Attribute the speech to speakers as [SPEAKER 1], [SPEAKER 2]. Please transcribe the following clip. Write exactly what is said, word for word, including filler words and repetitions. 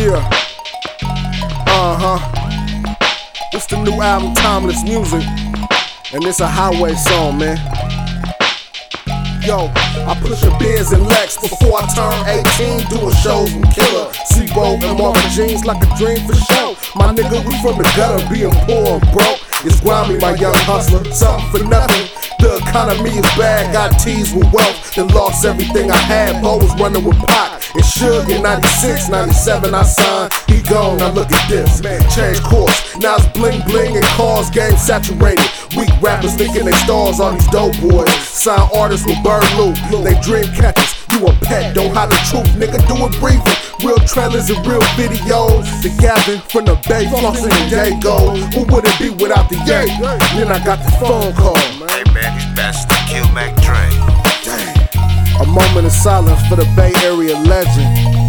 [SPEAKER 1] Yeah. Uh-huh. It's the new album, Timeless Music. And it's a highway song, man. Yo, I push a Benz and Lex before I turn eighteen, doing shows with Killer, C-Roll, and Marvin Jeans like a dream for show. My nigga, we from the gutter, being poor and broke. It's grimy, my young hustler, something for nothing. The economy is bad, got teased with wealth, then lost everything I had. Bo was running with Pac and Suge in ninety-six, ninety-seven I signed. He gone, now look at this, change course. Now it's bling bling and cars game saturated. Weak rappers thinking they stars on these dope boys. Sign artists with bird loot, they dream catchers. You a pet, don't hide the truth, nigga, do it breathing. Real trailers and real videos. The Gavin from the Bay, flossing and Jago. Who would it be without the Ye? Then I got the phone call.
[SPEAKER 2] Hey man, he's best to kill Mac Dre.
[SPEAKER 1] Damn. A moment of silence for the Bay Area legend.